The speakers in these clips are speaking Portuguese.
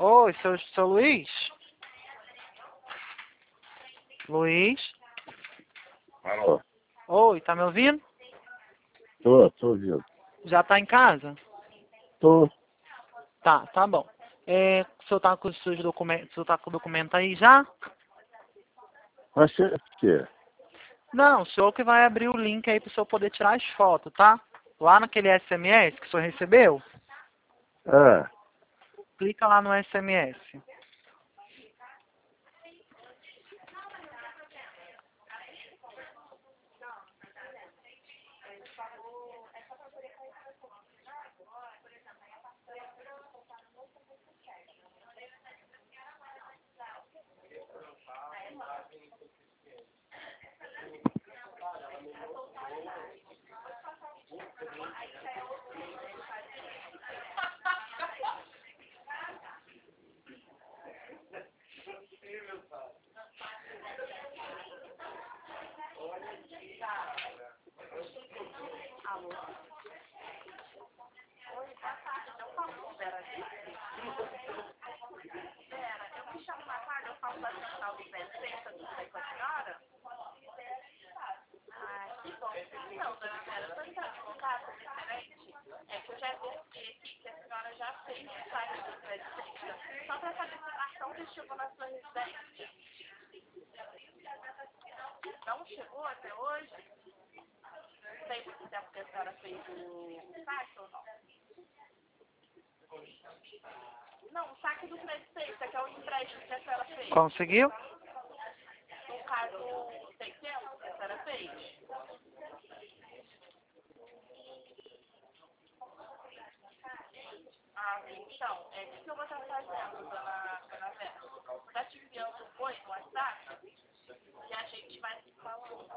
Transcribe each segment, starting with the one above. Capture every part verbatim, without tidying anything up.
Oi, seu, seu Luiz? Luiz? Alô? Oi, tá me ouvindo? Tô, tô ouvindo. Já tá em casa? Tô. Tá, tá bom. É, o senhor tá com os seus documentos, o senhor tá com o documento aí já? Achei que Não, o senhor que vai abrir o link aí pro senhor poder tirar as fotos, tá? Lá naquele S M S que o senhor recebeu, Ah, clica lá no S M S. Não chegou até hoje? Tem muito tempo que a senhora fez o saque ou não? Não, o saque do Credicência, que é o empréstimo que a senhora fez. Conseguiu? No caso, tem tempo que a senhora fez? Ah, então, é o que eu vou estar fazendo, dona, dona Vera? Está te enviando oi no WhatsApp e a gente vai se falando.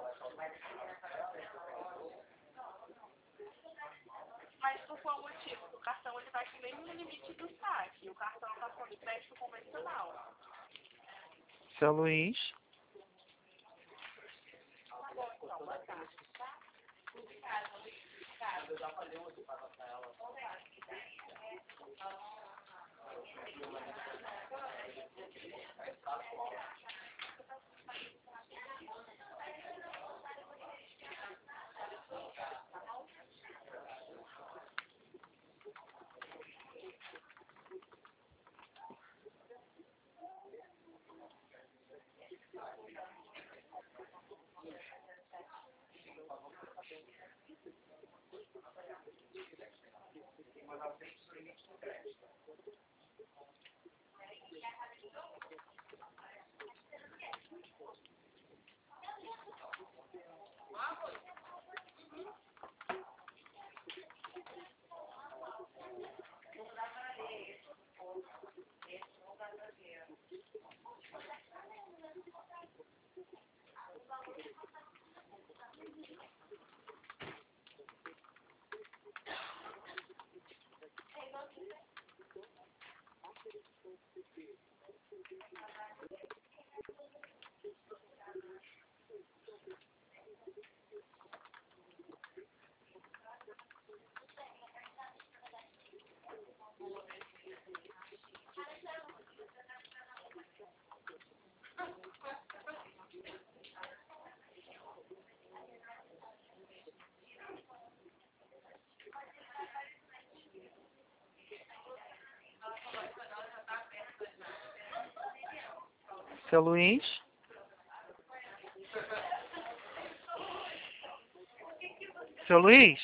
Mas por qual motivo? O cartão ele vai com o mesmo limite do saque. O cartão está com empréstimo convencional. Seu Luiz? Seu Luiz? Seu Luiz?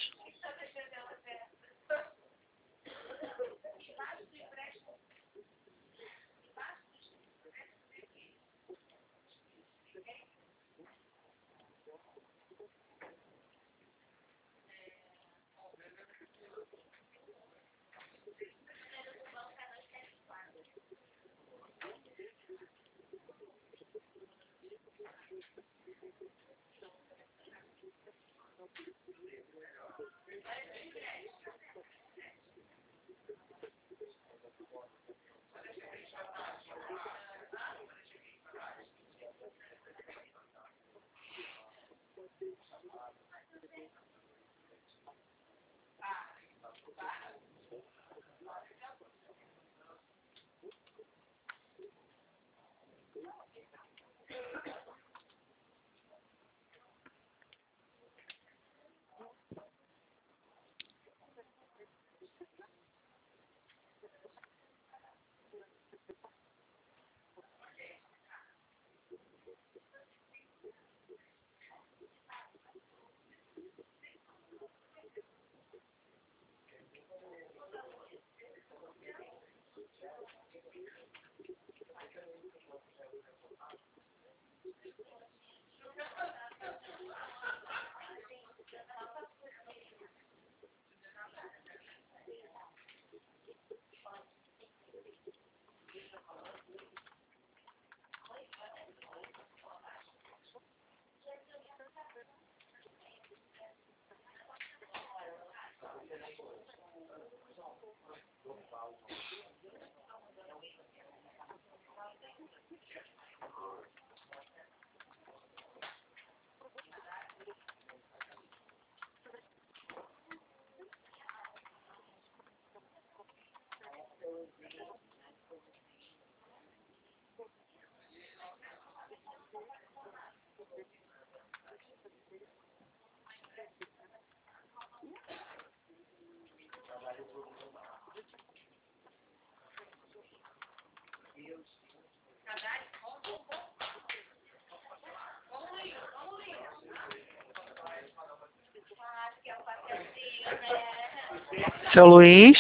Seu Luiz?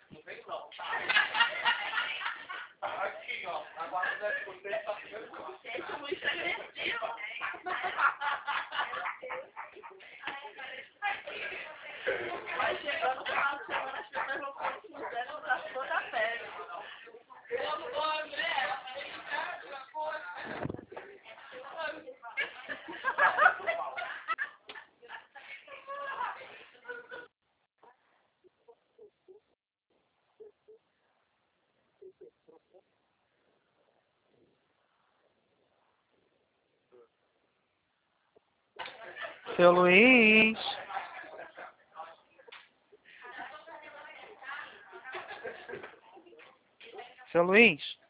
Vai chegando no final de semana, as pessoas vão confundendo da cor da pele. Seu Luiz? Seu Luiz?